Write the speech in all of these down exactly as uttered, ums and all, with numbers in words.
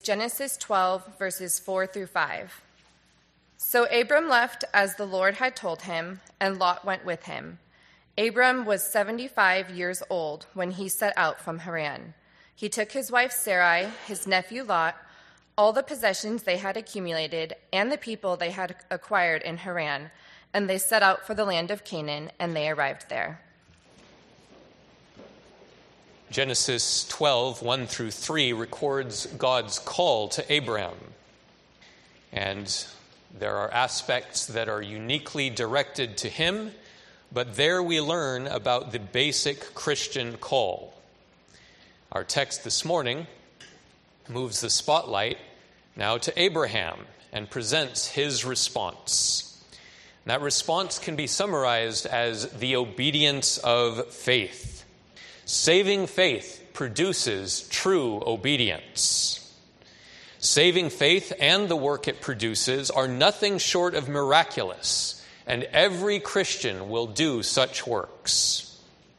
Genesis twelve, verses four through five. So Abram left as the Lord had told him, and Lot went with him. Abram was seventy-five years old when he set out from Haran. He took his wife Sarai, his nephew Lot, all the possessions they had accumulated, and the people they had acquired in Haran, and they set out for the land of Canaan, and they arrived there. Genesis twelve, one through three records God's call to Abraham. And there are aspects that are uniquely directed to him, but there we learn about the basic Christian call. Our text this morning moves the spotlight now to Abraham and presents his response. And that response can be summarized as the obedience of faith. Saving faith produces true obedience. Saving faith and the work it produces are nothing short of miraculous, and every Christian will do such works.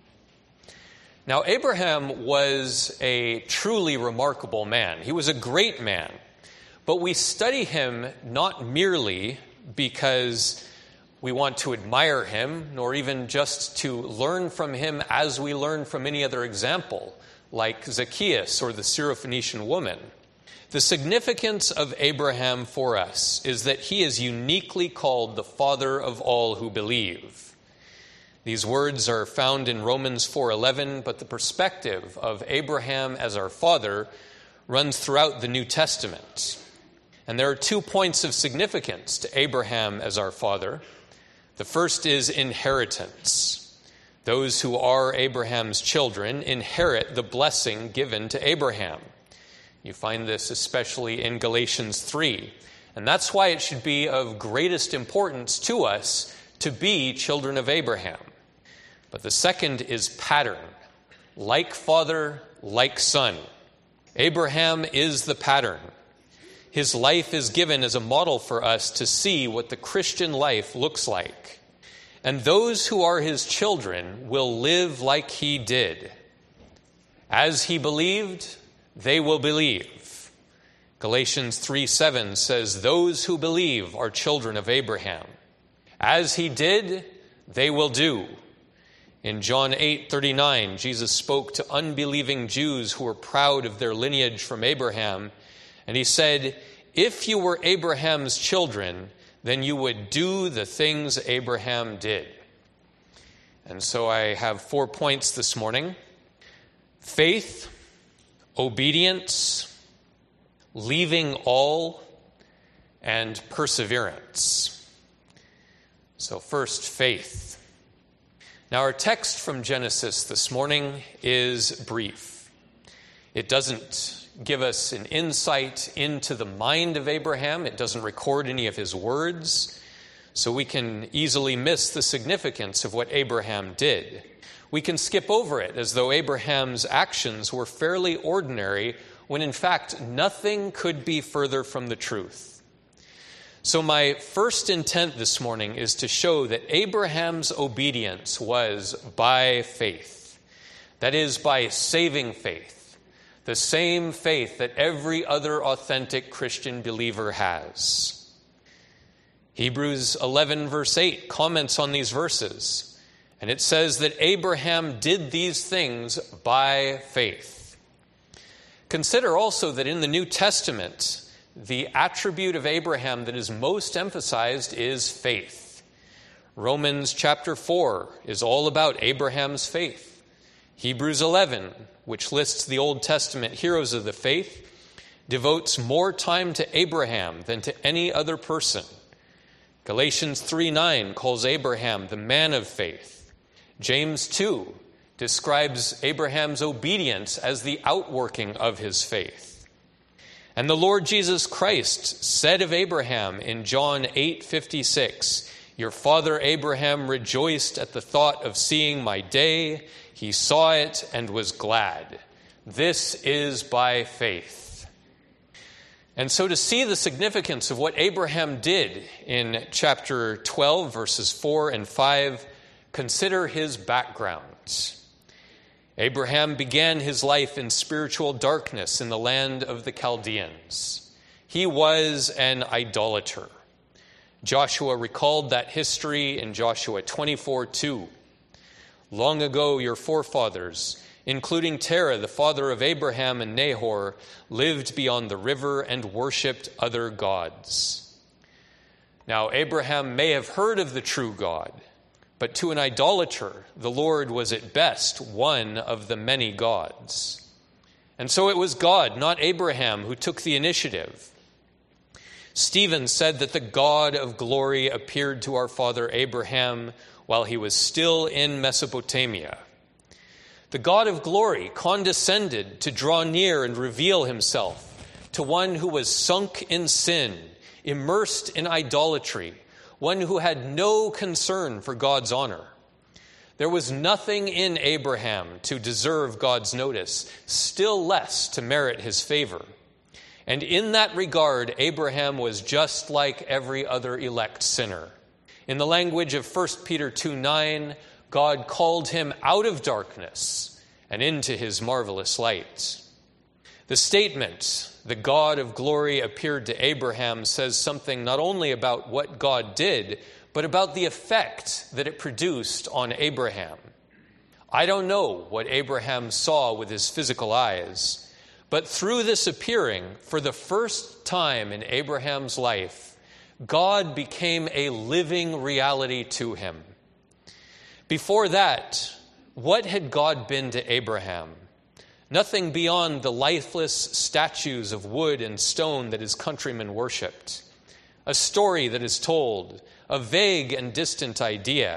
Now, Abraham was a truly remarkable man. He was a great man, but we study him not merely because we want to admire him, nor even just to learn from him as we learn from any other example, like Zacchaeus or the Syrophoenician woman. The significance of Abraham for us is that he is uniquely called the father of all who believe. These words are found in Romans four eleven, but the perspective of Abraham as our father runs throughout the New Testament. And there are two points of significance to Abraham as our father. The first is inheritance. Those who are Abraham's children inherit the blessing given to Abraham. You find this especially in Galatians three. And that's why it should be of greatest importance to us to be children of Abraham. But the second is pattern. Like father, like son. Abraham is the pattern. His life is given as a model for us to see what the Christian life looks like. And those who are his children will live like he did. As he believed, they will believe. Galatians three seven says, those who believe are children of Abraham. As he did, they will do. In John eight thirty-nine, Jesus spoke to unbelieving Jews who were proud of their lineage from Abraham. And he said, if you were Abraham's children, then you would do the things Abraham did. And so I have four points this morning. Faith, obedience, leaving all, and perseverance. So first, faith. Now our text from Genesis this morning is brief. It doesn't give us an insight into the mind of Abraham. It doesn't record any of his words, so we can easily miss the significance of what Abraham did. We can skip over it as though Abraham's actions were fairly ordinary, when in fact nothing could be further from the truth. So my first intent this morning is to show that Abraham's obedience was by faith. That is, by saving faith. The same faith that every other authentic Christian believer has. Hebrews eleven verse eight comments on these verses, and it says that Abraham did these things by faith. Consider also that in the New Testament, the attribute of Abraham that is most emphasized is faith. Romans chapter four is all about Abraham's faith. Hebrews eleven, which lists the Old Testament heroes of the faith, devotes more time to Abraham than to any other person. Galatians three nine calls Abraham the man of faith. James two describes Abraham's obedience as the outworking of his faith. And the Lord Jesus Christ said of Abraham in John eight fifty-six, your father Abraham rejoiced at the thought of seeing my day. He saw it and was glad. This is by faith. And so to see the significance of what Abraham did in chapter twelve, verses four and five, consider his background. Abraham began his life in spiritual darkness in the land of the Chaldeans. He was an idolater. Joshua recalled that history in Joshua twenty-four two. Long ago, your forefathers, including Terah, the father of Abraham and Nahor, lived beyond the river and worshipped other gods. Now, Abraham may have heard of the true God, but to an idolater, the Lord was at best one of the many gods. And so it was God, not Abraham, who took the initiative. Stephen said that the God of glory appeared to our father Abraham while he was still in Mesopotamia. The God of glory condescended to draw near and reveal himself to one who was sunk in sin, immersed in idolatry, one who had no concern for God's honor. There was nothing in Abraham to deserve God's notice, still less to merit his favor. And in that regard, Abraham was just like every other elect sinner. In the language of First Peter two nine, God called him out of darkness and into his marvelous light. The statement, the God of glory appeared to Abraham, says something not only about what God did, but about the effect that it produced on Abraham. I don't know what Abraham saw with his physical eyes, but through this appearing, for the first time in Abraham's life, God became a living reality to him. Before that, what had God been to Abraham? Nothing beyond the lifeless statues of wood and stone that his countrymen worshipped. A story that is told, a vague and distant idea.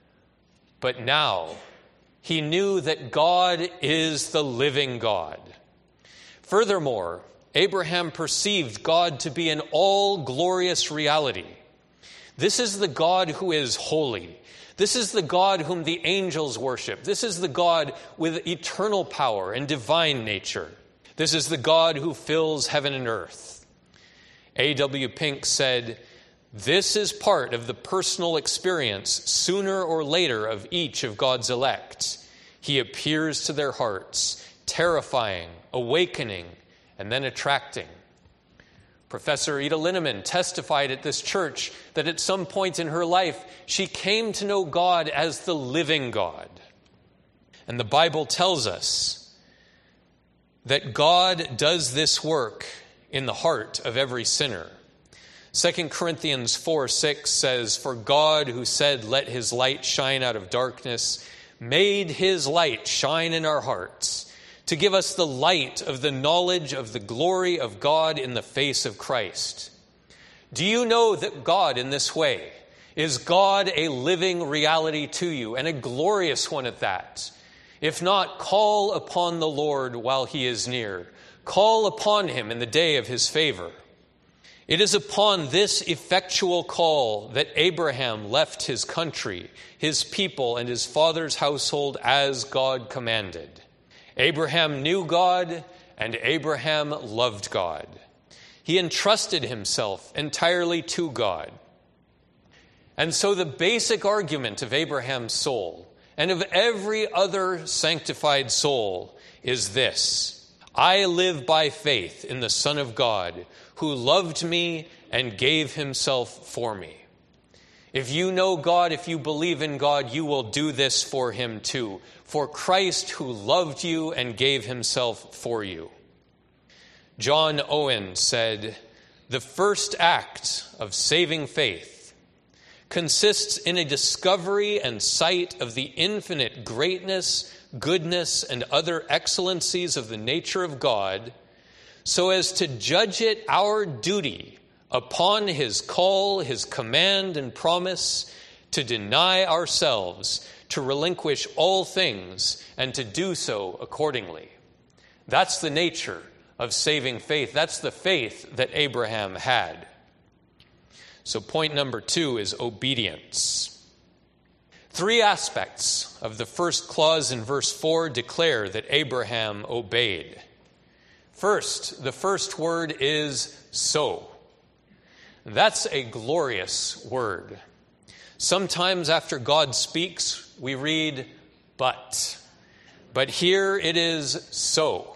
But now, he knew that God is the living God. Furthermore, Abraham perceived God to be an all-glorious reality. This is the God who is holy. This is the God whom the angels worship. This is the God with eternal power and divine nature. This is the God who fills heaven and earth. A W Pink said, "This is part of the personal experience, sooner or later, of each of God's elect. He appears to their hearts, terrifying, awakening, and then attracting." Professor Ida Linneman testified at this church that at some point in her life, she came to know God as the living God. And the Bible tells us that God does this work in the heart of every sinner. Second Corinthians four six says, "For God, who said, 'Let his light shine out of darkness,' made his light shine in our hearts, to give us the light of the knowledge of the glory of God in the face of Christ." Do you know that God in this way? Is God a living reality to you, and a glorious one at that? If not, call upon the Lord while he is near. Call upon him in the day of his favor. It is upon this effectual call that Abraham left his country, his people, and his father's household as God commanded. Abraham knew God, and Abraham loved God. He entrusted himself entirely to God. And so the basic argument of Abraham's soul, and of every other sanctified soul, is this: I live by faith in the Son of God, who loved me and gave himself for me. If you know God, if you believe in God, you will do this for him too. For Christ, who loved you and gave himself for you. John Owen said, "The first act of saving faith consists in a discovery and sight of the infinite greatness, goodness, and other excellencies of the nature of God, so as to judge it our duty upon his call, his command, and promise to deny ourselves, to relinquish all things, and to do so accordingly." That's the nature of saving faith. That's the faith that Abraham had. So point number two is obedience. Three aspects of the first clause in verse four declare that Abraham obeyed. First, the first word is so. That's a glorious word. Sometimes after God speaks, we read, but. but here it is so.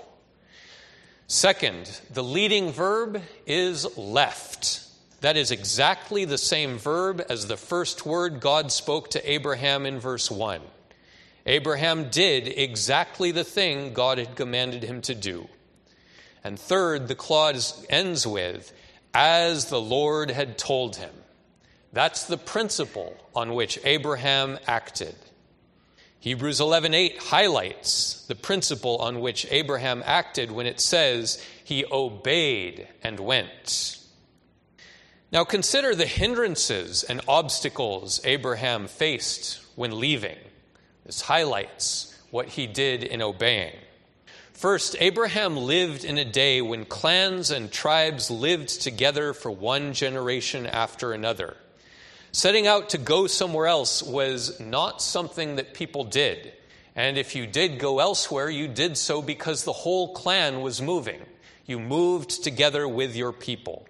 Second, the leading verb is left. That is exactly the same verb as the first word God spoke to Abraham in verse one. Abraham did exactly the thing God had commanded him to do. And third, the clause ends with, as the Lord had told him. That's the principle on which Abraham acted. Hebrews eleven eight highlights the principle on which Abraham acted when it says he obeyed and went. Now consider the hindrances and obstacles Abraham faced when leaving. This highlights what he did in obeying. First, Abraham lived in a day when clans and tribes lived together for one generation after another. Setting out to go somewhere else was not something that people did. And if you did go elsewhere, you did so because the whole clan was moving. You moved together with your people.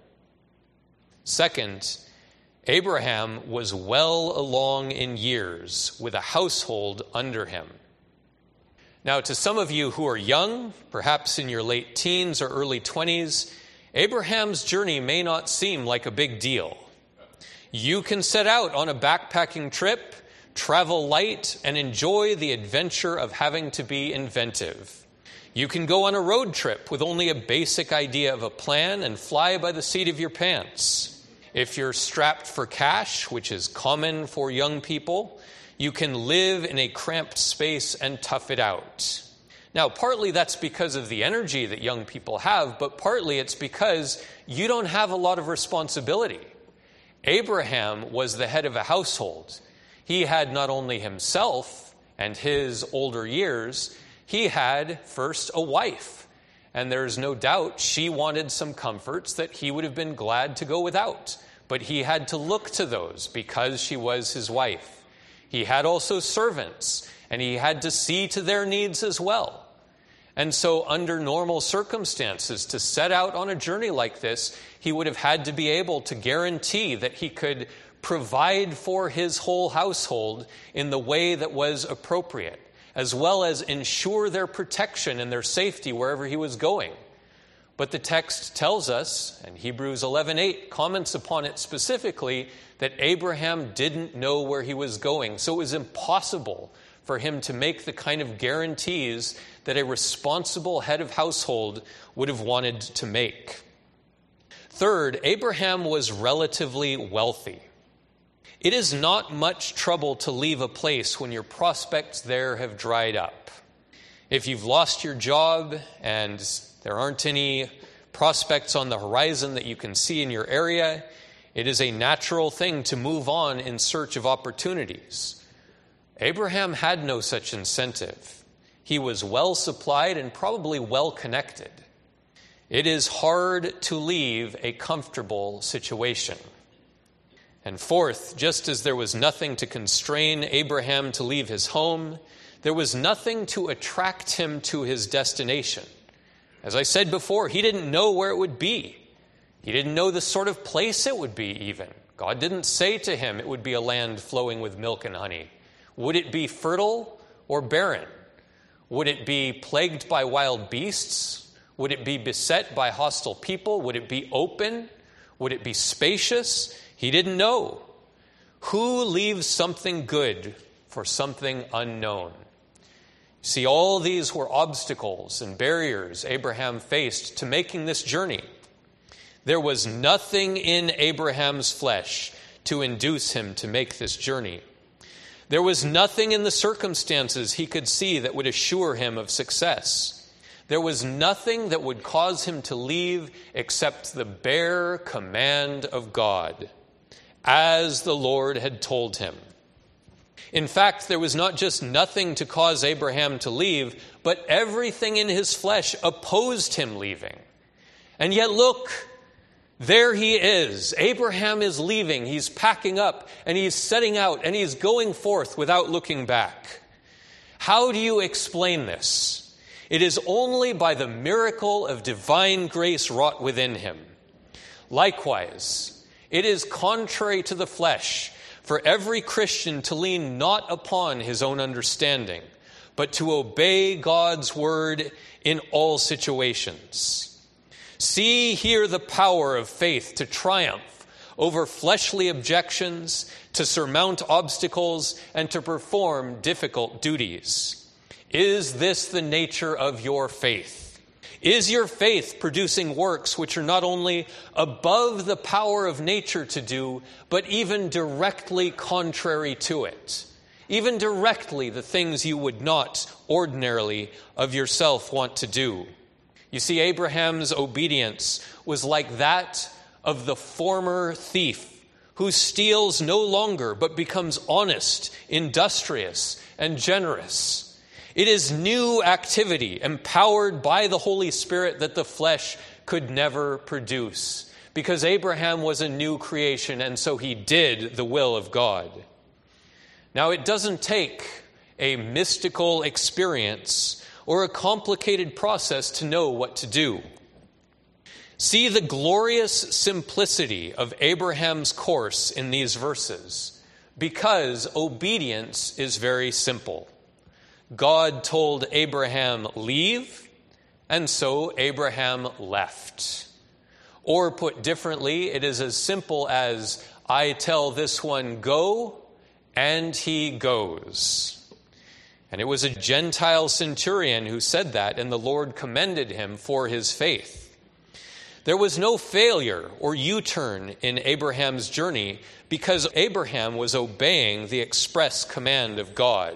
Second, Abraham was well along in years with a household under him. Now, to some of you who are young, perhaps in your late teens or early twenties, Abraham's journey may not seem like a big deal. You can set out on a backpacking trip, travel light, and enjoy the adventure of having to be inventive. You can go on a road trip with only a basic idea of a plan and fly by the seat of your pants. If you're strapped for cash, which is common for young people, you can live in a cramped space and tough it out. Now, partly that's because of the energy that young people have, but partly it's because you don't have a lot of responsibility. Abraham was the head of a household. He had not only himself and his older years, he had first a wife. And there's no doubt she wanted some comforts that he would have been glad to go without. But he had to look to those because she was his wife. He had also servants, and he had to see to their needs as well. And so under normal circumstances, to set out on a journey like this, he would have had to be able to guarantee that he could provide for his whole household in the way that was appropriate, as well as ensure their protection and their safety wherever he was going. But the text tells us, and Hebrews eleven eight comments upon it specifically, that Abraham didn't know where he was going. So it was impossible for him to make the kind of guarantees that a responsible head of household would have wanted to make. Third, Abraham was relatively wealthy. It is not much trouble to leave a place when your prospects there have dried up. If you've lost your job and there aren't any prospects on the horizon that you can see in your area, it is a natural thing to move on in search of opportunities. Abraham had no such incentive. He was well supplied and probably well connected. It is hard to leave a comfortable situation. And fourth, just as there was nothing to constrain Abraham to leave his home, there was nothing to attract him to his destination. As I said before, he didn't know where it would be. He didn't know the sort of place it would be even. God didn't say to him it would be a land flowing with milk and honey. Would it be fertile or barren? Would it be plagued by wild beasts? Would it be beset by hostile people? Would it be open? Would it be spacious? He didn't know. Who leaves something good for something unknown? See, all these were obstacles and barriers Abraham faced to making this journey. There was nothing in Abraham's flesh to induce him to make this journey. There was nothing in the circumstances he could see that would assure him of success. There was nothing that would cause him to leave except the bare command of God, as the Lord had told him. In fact, there was not just nothing to cause Abraham to leave, but everything in his flesh opposed him leaving. And yet look, there he is. Abraham is leaving. He's packing up and he's setting out and he's going forth without looking back. How do you explain this? It is only by the miracle of divine grace wrought within him. Likewise, it is contrary to the flesh for every Christian to lean not upon his own understanding, but to obey God's word in all situations. See here the power of faith to triumph over fleshly objections, to surmount obstacles, and to perform difficult duties. Is this the nature of your faith? Is your faith producing works which are not only above the power of nature to do, but even directly contrary to it? Even directly the things you would not ordinarily of yourself want to do. You see, Abraham's obedience was like that of the former thief who steals no longer but becomes honest, industrious, and generous. It is new activity empowered by the Holy Spirit that the flesh could never produce, because Abraham was a new creation, and so he did the will of God. Now, it doesn't take a mystical experience or a complicated process to know what to do. See the glorious simplicity of Abraham's course in these verses, because obedience is very simple. God told Abraham, leave, and so Abraham left. Or put differently, it is as simple as, I tell this one, go, and he goes. And it was a Gentile centurion who said that, and the Lord commended him for his faith. There was no failure or U-turn in Abraham's journey because Abraham was obeying the express command of God.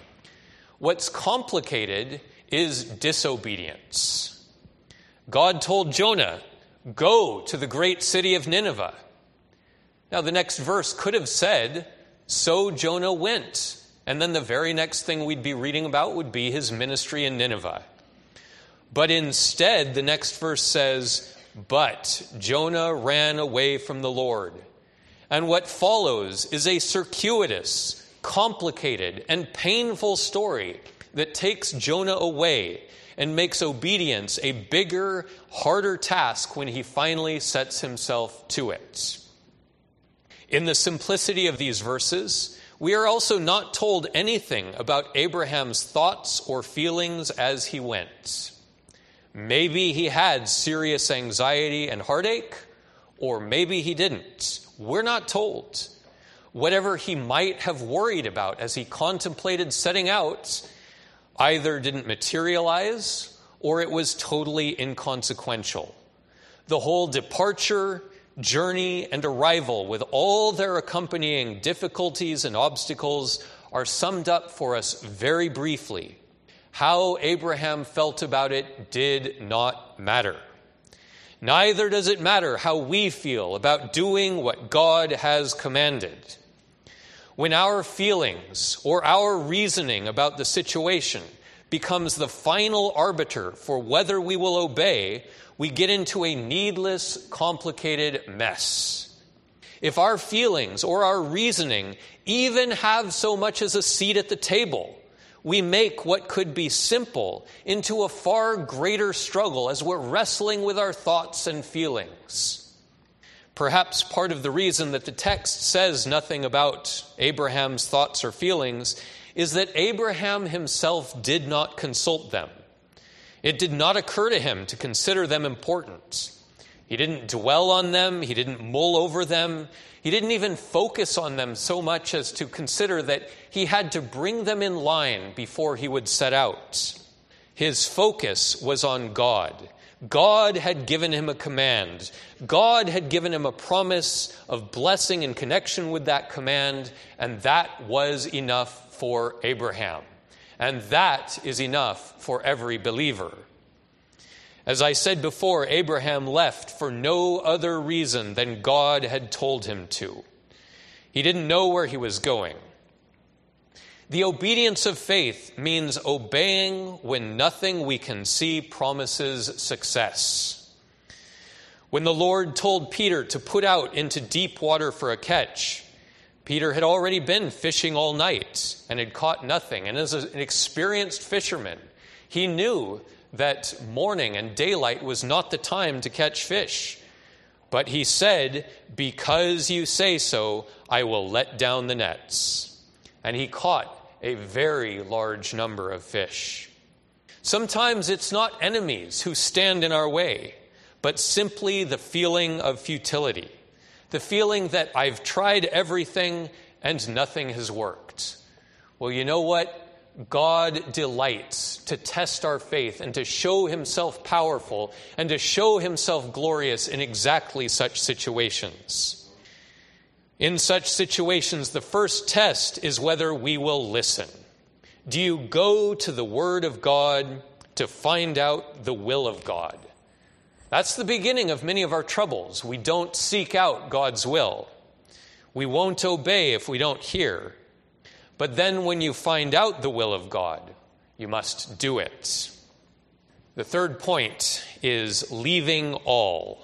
What's complicated is disobedience. God told Jonah, go to the great city of Nineveh. Now, the next verse could have said, so Jonah went. And then the very next thing we'd be reading about would be his ministry in Nineveh. But instead, the next verse says, but Jonah ran away from the Lord. And what follows is a circuitous, complicated, and painful story that takes Jonah away and makes obedience a bigger, harder task when he finally sets himself to it. In the simplicity of these verses, we are also not told anything about Abraham's thoughts or feelings as he went. Maybe he had serious anxiety and heartache, or maybe he didn't. We're not told. Whatever he might have worried about as he contemplated setting out either didn't materialize or it was totally inconsequential. The whole departure, journey, and arrival with all their accompanying difficulties and obstacles are summed up for us very briefly. How Abraham felt about it did not matter. Neither does it matter how we feel about doing what God has commanded. When our feelings or our reasoning about the situation becomes the final arbiter for whether we will obey, we get into a needless, complicated mess. If our feelings or our reasoning even have so much as a seat at the table, we make what could be simple into a far greater struggle as we're wrestling with our thoughts and feelings. Perhaps part of the reason that the text says nothing about Abraham's thoughts or feelings is that Abraham himself did not consult them. It did not occur to him to consider them important. He didn't dwell on them. He didn't mull over them. He didn't even focus on them so much as to consider that he had to bring them in line before he would set out. His focus was on God. God had given him a command. God had given him a promise of blessing in connection with that command, and that was enough for Abraham. And that is enough for every believer. As I said before, Abraham left for no other reason than God had told him to. He didn't know where he was going. The obedience of faith means obeying when nothing we can see promises success. When the Lord told Peter to put out into deep water for a catch, Peter had already been fishing all night and had caught nothing. And as an experienced fisherman, he knew that morning and daylight was not the time to catch fish. But he said, because you say so, I will let down the nets. And he caught a very large number of fish. Sometimes it's not enemies who stand in our way, but simply the feeling of futility, the feeling that I've tried everything and nothing has worked. Well, you know what? God delights to test our faith and to show himself powerful and to show himself glorious in exactly such situations. In such situations, the first test is whether we will listen. Do you go to the Word of God to find out the will of God? That's the beginning of many of our troubles. We don't seek out God's will. We won't obey if we don't hear. But then when you find out the will of God, you must do it. The third point is leaving all.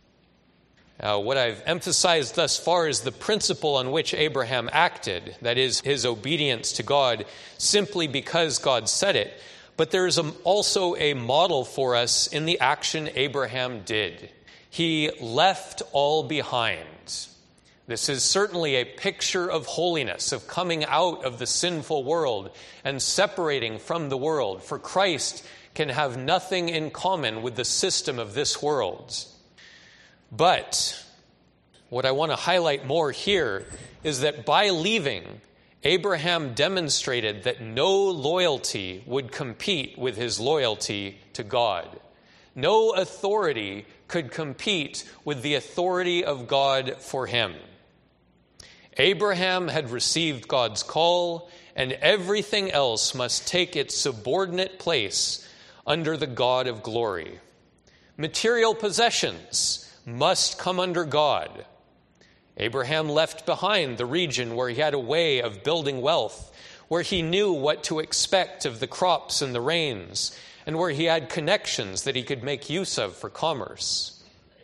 Uh, what I've emphasized thus far is the principle on which Abraham acted, that is, his obedience to God, simply because God said it. But there is a, also a model for us in the action Abraham did. He left all behind. This is certainly a picture of holiness, of coming out of the sinful world and separating from the world. For Christ can have nothing in common with the system of this world. But what I want to highlight more here is that by leaving, Abraham demonstrated that no loyalty would compete with his loyalty to God. No authority could compete with the authority of God for him. Abraham had received God's call, and everything else must take its subordinate place under the God of glory. Material possessions must come under God. Abraham left behind the region where he had a way of building wealth, where he knew what to expect of the crops and the rains, and where he had connections that he could make use of for commerce.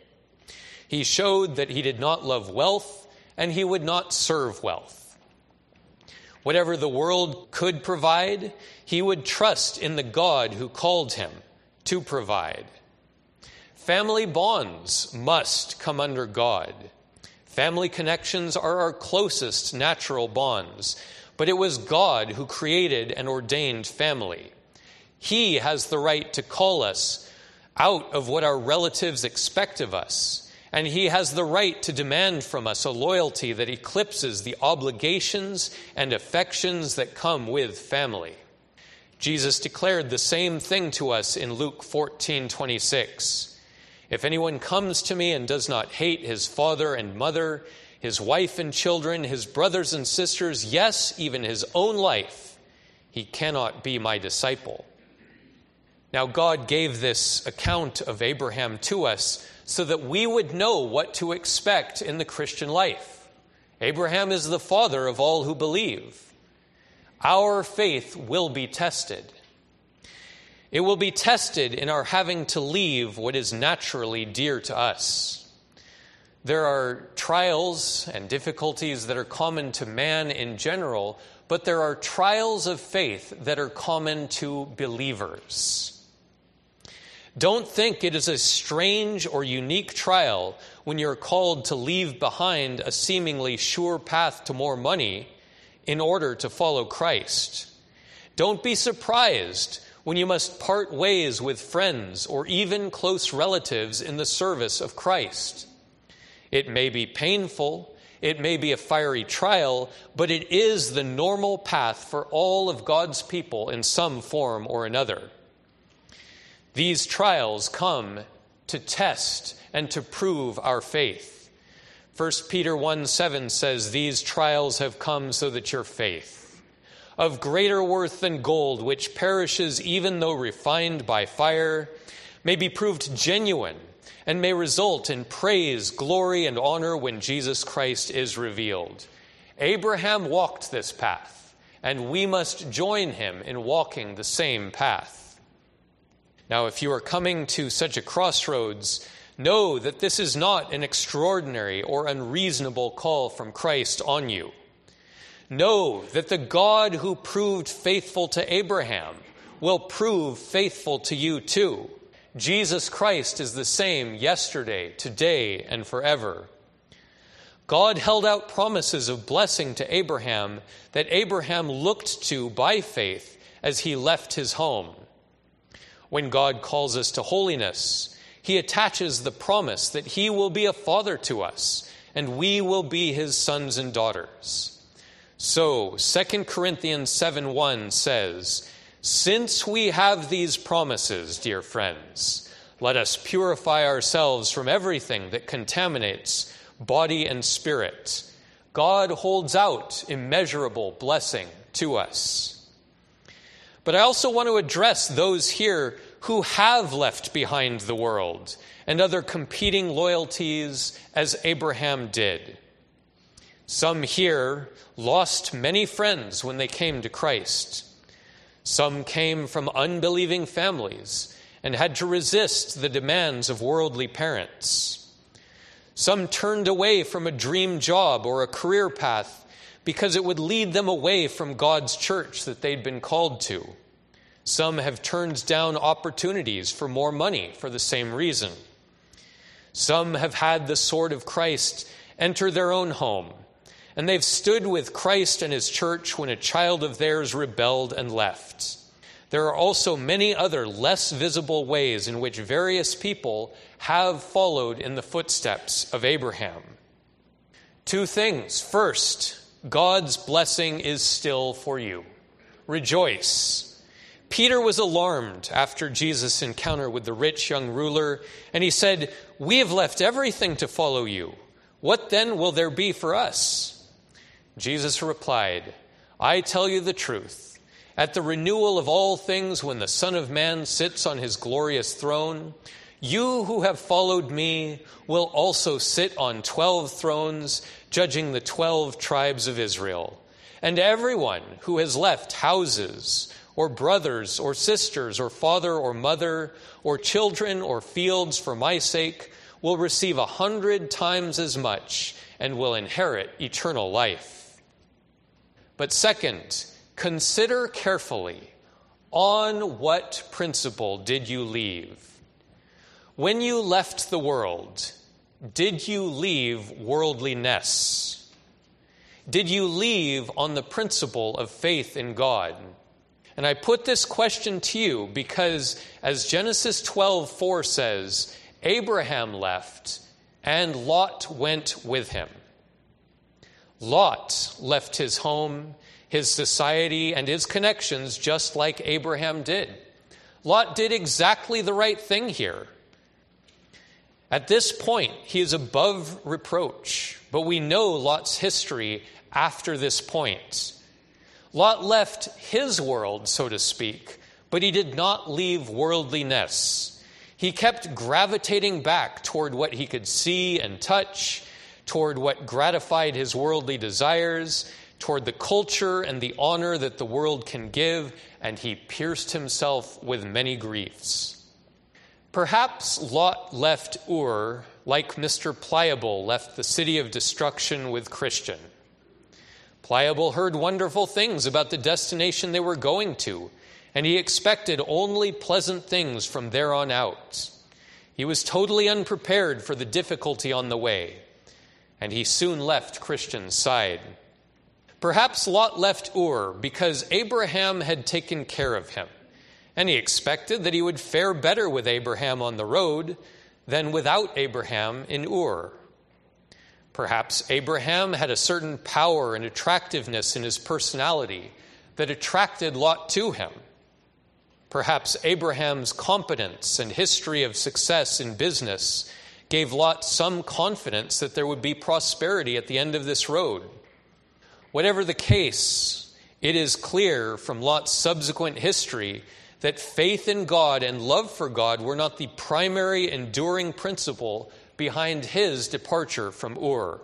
He showed that he did not love wealth, and he would not serve wealth. Whatever the world could provide, he would trust in the God who called him to provide. Family bonds must come under God. Family connections are our closest natural bonds, but it was God who created and ordained family. He has the right to call us out of what our relatives expect of us, and he has the right to demand from us a loyalty that eclipses the obligations and affections that come with family. Jesus declared the same thing to us in Luke fourteen twenty-six. If anyone comes to me and does not hate his father and mother, his wife and children, his brothers and sisters, yes, even his own life, he cannot be my disciple. Now, God gave this account of Abraham to us so that we would know what to expect in the Christian life. Abraham is the father of all who believe. Our faith will be tested. It will be tested in our having to leave what is naturally dear to us. There are trials and difficulties that are common to man in general, but there are trials of faith that are common to believers. Don't think it is a strange or unique trial when you're called to leave behind a seemingly sure path to more money in order to follow Christ. Don't be surprised when you must part ways with friends or even close relatives in the service of Christ. It may be painful, it may be a fiery trial, but it is the normal path for all of God's people in some form or another. These trials come to test and to prove our faith. First Peter one seven says, "These trials have come so that your faith, of greater worth than gold, which perishes even though refined by fire, may be proved genuine and may result in praise, glory, and honor when Jesus Christ is revealed." Abraham walked this path, and we must join him in walking the same path. Now, if you are coming to such a crossroads, know that this is not an extraordinary or unreasonable call from Christ on you. Know that the God who proved faithful to Abraham will prove faithful to you too. Jesus Christ is the same yesterday, today, and forever. God held out promises of blessing to Abraham that Abraham looked to by faith as he left his home. When God calls us to holiness, he attaches the promise that he will be a father to us, and we will be his sons and daughters. So, Second Corinthians seven one says, "Since we have these promises, dear friends, let us purify ourselves from everything that contaminates body and spirit. God holds out immeasurable blessing to us." But I also want to address those here who have left behind the world and other competing loyalties as Abraham did. Some here lost many friends when they came to Christ. Some came from unbelieving families and had to resist the demands of worldly parents. Some turned away from a dream job or a career path because it would lead them away from God's church that they'd been called to. Some have turned down opportunities for more money for the same reason. Some have had the sword of Christ enter their own home, and they've stood with Christ and his church when a child of theirs rebelled and left. There are also many other less visible ways in which various people have followed in the footsteps of Abraham. Two things. First, God's blessing is still for you. Rejoice. Peter was alarmed after Jesus' encounter with the rich young ruler, and he said, "We have left everything to follow you. What then will there be for us?" Jesus replied, "I tell you the truth. At the renewal of all things, when the Son of Man sits on his glorious throne, you who have followed me will also sit on twelve thrones, judging the twelve tribes of Israel. And everyone who has left houses, or brothers, or sisters, or father, or mother, or children, or fields for my sake, will receive a hundred times as much and will inherit eternal life. But second, consider carefully, on what principle did you leave? When you left the world, did you leave worldliness? Did you leave on the principle of faith in God? And I put this question to you because, as Genesis twelve four says, Abraham left and Lot went with him. Lot left his home, his society, and his connections just like Abraham did. Lot did exactly the right thing here. At this point, he is above reproach, but we know Lot's history after this point. Lot left his world, so to speak, but he did not leave worldliness. He kept gravitating back toward what he could see and touch, toward what gratified his worldly desires, toward the culture and the honor that the world can give, and he pierced himself with many griefs. Perhaps Lot left Ur like Mister Pliable left the city of destruction with Christian. Pliable heard wonderful things about the destination they were going to, and he expected only pleasant things from there on out. He was totally unprepared for the difficulty on the way, and he soon left Christian's side. Perhaps Lot left Ur because Abraham had taken care of him, and he expected that he would fare better with Abraham on the road than without Abraham in Ur. Perhaps Abraham had a certain power and attractiveness in his personality that attracted Lot to him. Perhaps Abraham's competence and history of success in business gave Lot some confidence that there would be prosperity at the end of this road. Whatever the case, it is clear from Lot's subsequent history that faith in God and love for God were not the primary enduring principle behind his departure from Ur.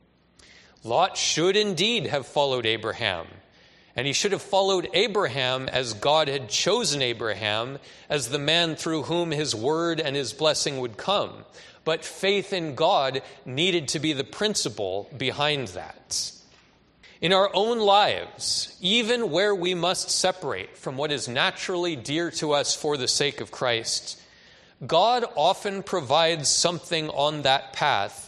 Lot should indeed have followed Abraham, and he should have followed Abraham as God had chosen Abraham as the man through whom his word and his blessing would come. But faith in God needed to be the principle behind that. In our own lives, even where we must separate from what is naturally dear to us for the sake of Christ, God often provides something on that path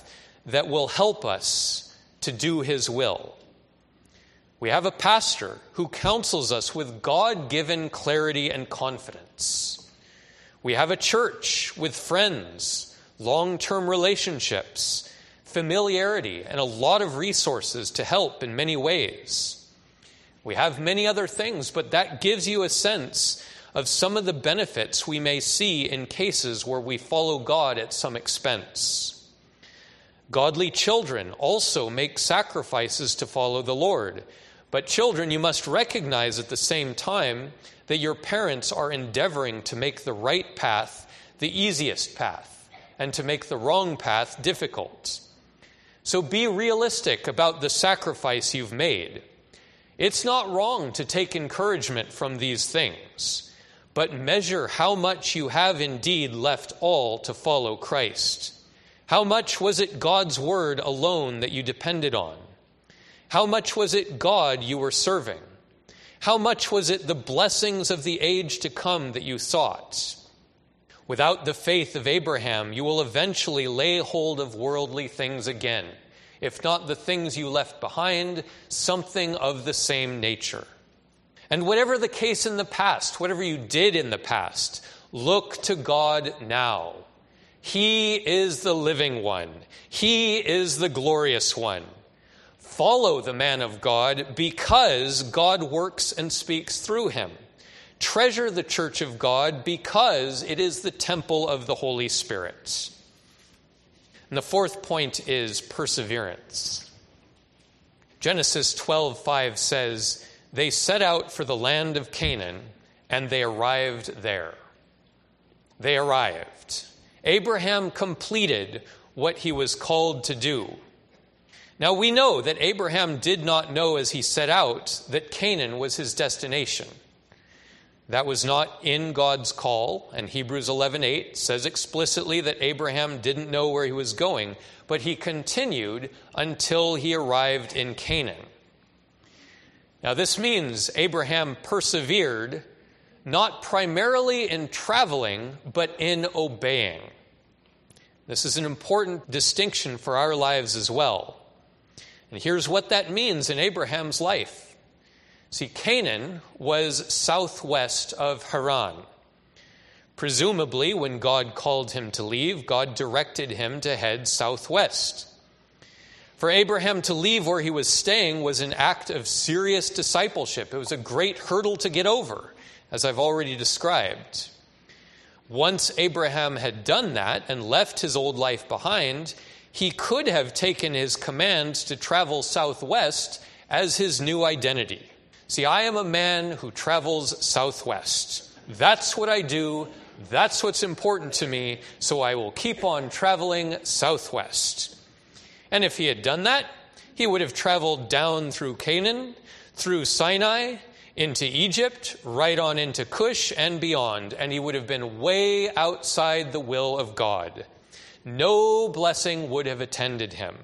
that will help us to do his will. We have a pastor who counsels us with God-given clarity and confidence. We have a church with friends, long-term relationships, familiarity, and a lot of resources to help in many ways. We have many other things, but that gives you a sense of some of the benefits we may see in cases where we follow God at some expense. Godly children also make sacrifices to follow the Lord. But children, you must recognize at the same time that your parents are endeavoring to make the right path the easiest path and to make the wrong path difficult. So be realistic about the sacrifice you've made. It's not wrong to take encouragement from these things, but measure how much you have indeed left all to follow Christ. How much was it God's word alone that you depended on? How much was it God you were serving? How much was it the blessings of the age to come that you sought? Without the faith of Abraham, you will eventually lay hold of worldly things again. If not the things you left behind, something of the same nature. And whatever the case in the past, whatever you did in the past, look to God now. He is the living one. He is the glorious one. Follow the man of God because God works and speaks through him. Treasure the church of God because it is the temple of the Holy Spirit. And the fourth point is perseverance. Genesis twelve five says, "They set out for the land of Canaan, and they arrived there." They arrived. Abraham completed what he was called to do. Now we know that Abraham did not know as he set out that Canaan was his destination. That was not in God's call, and Hebrews eleven eight says explicitly that Abraham didn't know where he was going, but he continued until he arrived in Canaan. Now this means Abraham persevered not primarily in traveling, but in obeying. This is an important distinction for our lives as well. And here's what that means in Abraham's life. See, Canaan was southwest of Haran. Presumably, when God called him to leave, God directed him to head southwest. For Abraham to leave where he was staying was an act of serious discipleship. It was a great hurdle to get over, as I've already described. Once Abraham had done that and left his old life behind, he could have taken his command to travel southwest as his new identity. See, I am a man who travels southwest. That's what I do. That's what's important to me. So I will keep on traveling southwest. And if he had done that, he would have traveled down through Canaan, through Sinai, into Egypt, right on into Cush and beyond. And he would have been way outside the will of God. No blessing would have attended him.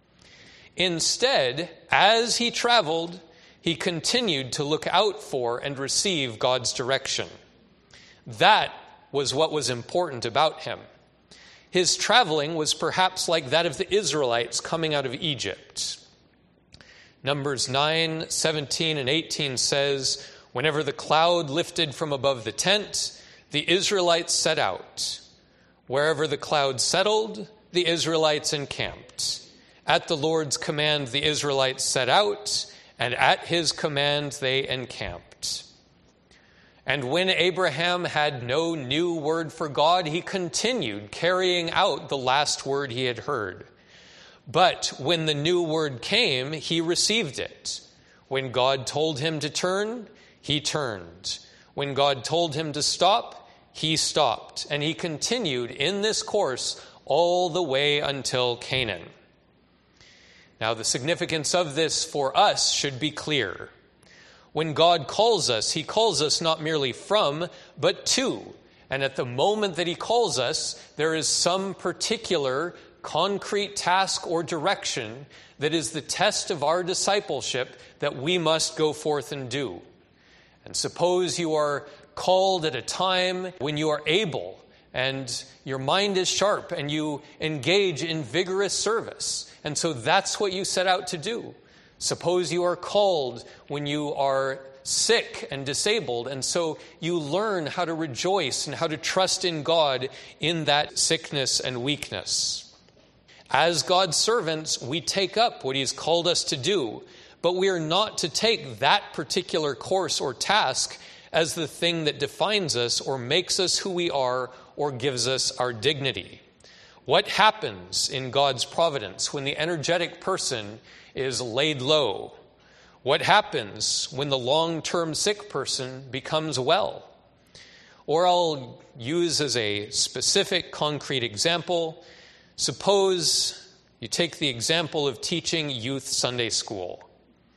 Instead, as he traveled, he continued to look out for and receive God's direction. That was what was important about him. His traveling was perhaps like that of the Israelites coming out of Egypt. Numbers nine, seventeen, and eighteen says, "Whenever the cloud lifted from above the tent, the Israelites set out. Wherever the cloud settled, the Israelites encamped. At the Lord's command, the Israelites set out, and at his command they encamped." And when Abraham had no new word for God, he continued carrying out the last word he had heard. But when the new word came, he received it. When God told him to turn, he turned. When God told him to stop, he stopped. And he continued in this course all the way until Canaan. Now, the significance of this for us should be clear. When God calls us, he calls us not merely from, but to. And at the moment that he calls us, there is some particular concrete task or direction that is the test of our discipleship that we must go forth and do. And suppose you are called at a time when you are able and your mind is sharp, and you engage in vigorous service. And so that's what you set out to do. Suppose you are called when you are sick and disabled, and so you learn how to rejoice and how to trust in God in that sickness and weakness. As God's servants, we take up what He's called us to do, but we are not to take that particular course or task as the thing that defines us or makes us who we are or gives us our dignity. What happens in God's providence when the energetic person is laid low? What happens when the long-term sick person becomes well? Or I'll use as a specific, concrete example, suppose you take the example of teaching youth Sunday school.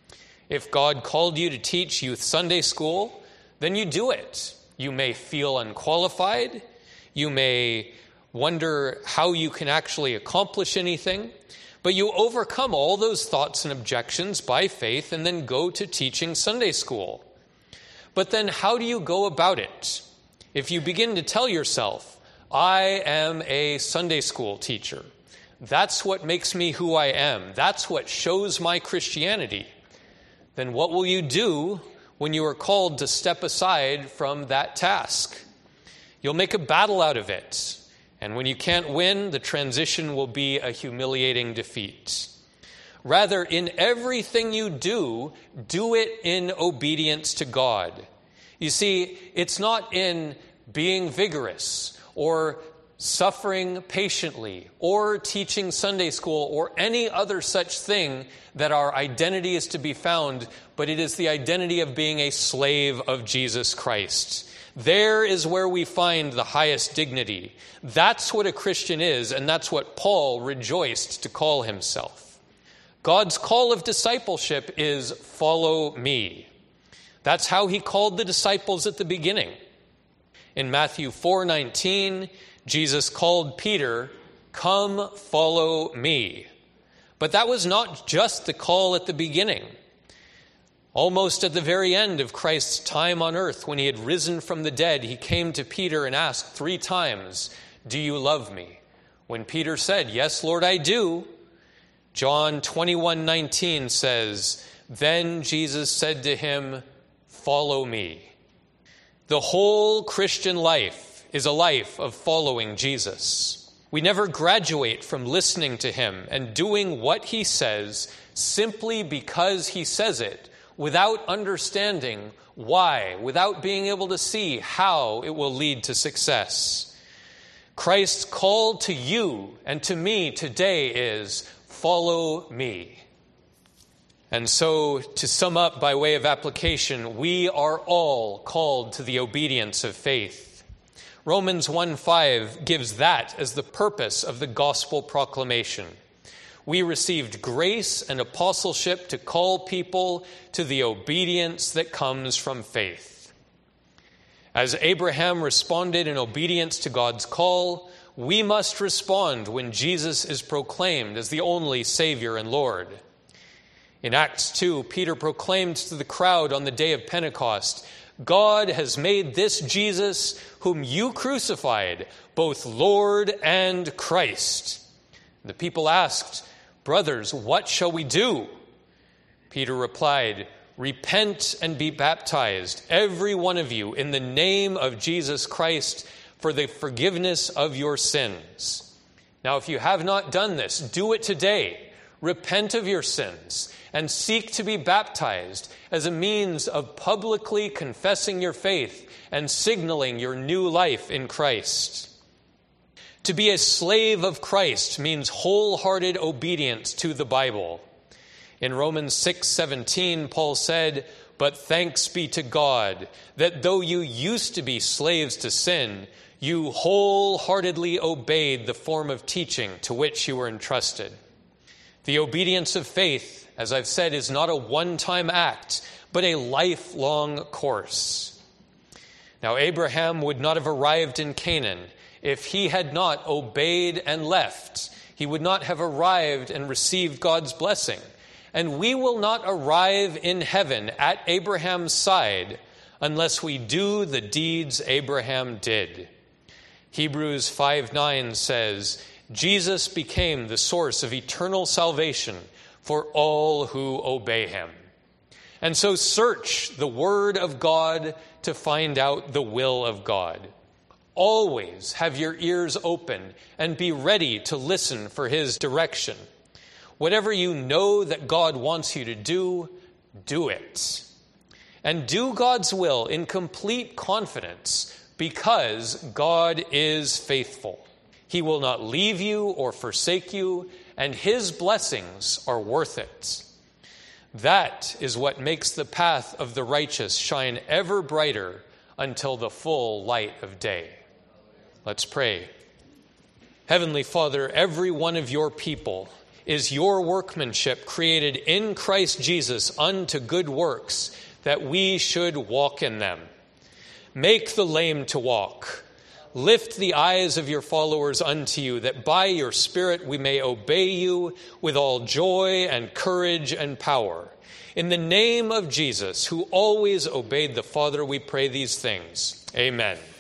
If God called you to teach youth Sunday school, then you do it. You may feel unqualified. You may wonder how you can actually accomplish anything. But you overcome all those thoughts and objections by faith and then go to teaching Sunday school. But then how do you go about it? If you begin to tell yourself, I am a Sunday school teacher. That's what makes me who I am. That's what shows my Christianity. Then what will you do when you are called to step aside from that task? You'll make a battle out of it. And when you can't win, the transition will be a humiliating defeat. Rather, in everything you do, do it in obedience to God. You see, it's not in being vigorous or suffering patiently or teaching Sunday school or any other such thing that our identity is to be found, but it is the identity of being a slave of Jesus Christ. There is where we find the highest dignity. That's what a Christian is, and that's what Paul rejoiced to call himself. God's call of discipleship is follow me. That's how he called the disciples at the beginning. In Matthew four nineteen, Jesus called Peter, come follow me. But that was not just the call at the beginning. Almost at the very end of Christ's time on earth, when he had risen from the dead, he came to Peter and asked three times, do you love me? When Peter said, yes, Lord, I do, John twenty-one nineteen says, then Jesus said to him, follow me. The whole Christian life is a life of following Jesus. We never graduate from listening to him and doing what he says simply because he says it, without understanding why, without being able to see how it will lead to success. Christ's call to you and to me today is, follow me. And so, to sum up by way of application, we are all called to the obedience of faith. Romans one five gives that as the purpose of the gospel proclamation. We received grace and apostleship to call people to the obedience that comes from faith. As Abraham responded in obedience to God's call, we must respond when Jesus is proclaimed as the only Savior and Lord. In Acts two, Peter proclaimed to the crowd on the day of Pentecost, God has made this Jesus, whom you crucified, both Lord and Christ. The people asked, brothers, what shall we do? Peter replied, repent and be baptized, every one of you, in the name of Jesus Christ, for the forgiveness of your sins. Now, if you have not done this, do it today. Repent of your sins and seek to be baptized as a means of publicly confessing your faith and signaling your new life in Christ. To be a slave of Christ means wholehearted obedience to the Bible. In Romans six seventeen, Paul said, but thanks be to God that though you used to be slaves to sin, you wholeheartedly obeyed the form of teaching to which you were entrusted. The obedience of faith, as I've said, is not a one-time act, but a lifelong course. Now, Abraham would not have arrived in Canaan if he had not obeyed and left. He would not have arrived and received God's blessing. And we will not arrive in heaven at Abraham's side unless we do the deeds Abraham did. Hebrews five nine says, Jesus became the source of eternal salvation for all who obey him. And so search the word of God to find out the will of God. Always have your ears open and be ready to listen for his direction. Whatever you know that God wants you to do, do it. And do God's will in complete confidence because God is faithful. He will not leave you or forsake you, and his blessings are worth it. That is what makes the path of the righteous shine ever brighter until the full light of day. Let's pray. Heavenly Father, every one of your people is your workmanship created in Christ Jesus unto good works, that we should walk in them. Make the lame to walk. Lift the eyes of your followers unto you, that by your Spirit we may obey you with all joy and courage and power. In the name of Jesus, who always obeyed the Father, we pray these things. Amen.